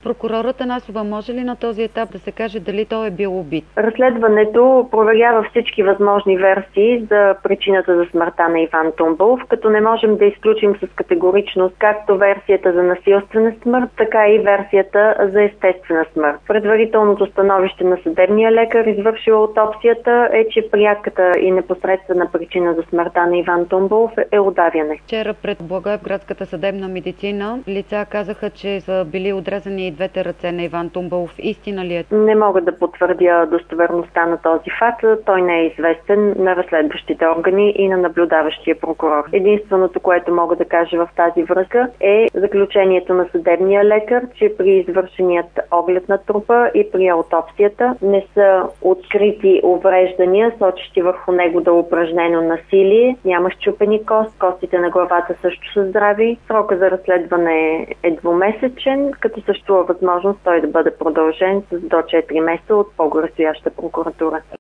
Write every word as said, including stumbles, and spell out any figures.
Прокурорът Танасова може ли на този етап да се каже дали той е бил убит? Разследването проверява всички възможни версии за причината за смъртта на Иван Тумбалов, като не можем да изключим с категоричност както версията за насилствена смърт, така и версията за естествена смърт. Предварителното становище на съдебния лекар, извършил аутопсията, е, че пряката и непосредствена причина за смъртта на Иван Тумбалов е удавяне. Вчера пред Благоевградската съдебна медицина лица казаха, че са били отрезани и двете ръце на Иван Тумбалов. Истина ли е? Не мога да потвърдя достоверността на този факт. Той не е известен на разследващите органи и на наблюдаващия прокурор. Единственото, което мога да кажа в тази връзка, е заключението на съдебния лекар, че при извършеният оглед на трупа и при аутопсията не са открити увреждания, сочещи върху него да е упражнено насилие, няма счупени кост, костите на главата също са здрави. Срока за разследване е двумесечен, като съществува възможност той да бъде продължен с до четири месеца от по-горестояща прокуратура.